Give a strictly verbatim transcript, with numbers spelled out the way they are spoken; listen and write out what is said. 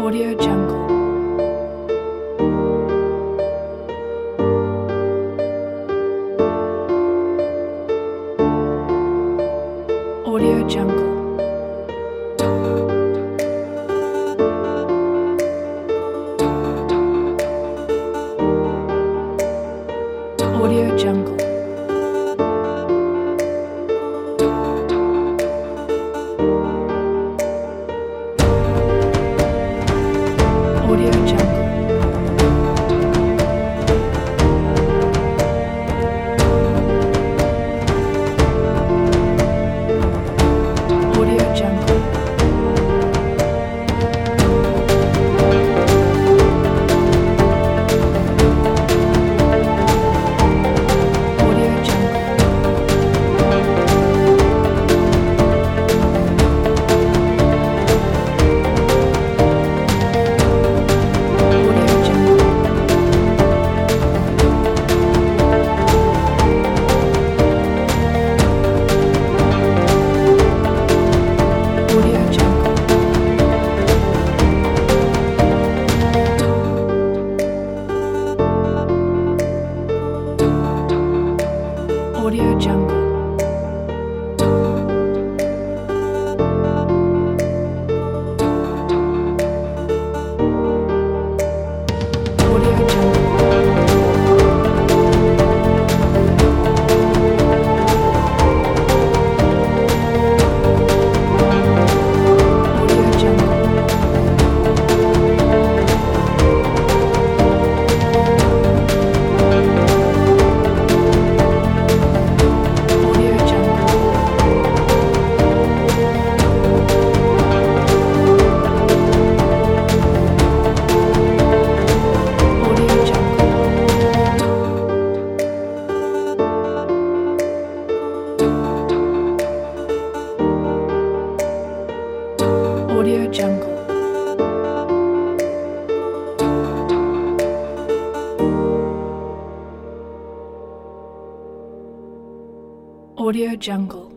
Audio Jungle. Audio Jungle. Audio Jungle. Audio Jungle. Audio Jungle. Audio Jungle. Audio Jungle. Audio Jungle. Audio Jungle. Audio Jungle. Audio Jungle. Audio Jungle. Audio Jungle. Audio Jungle. Audio Jungle.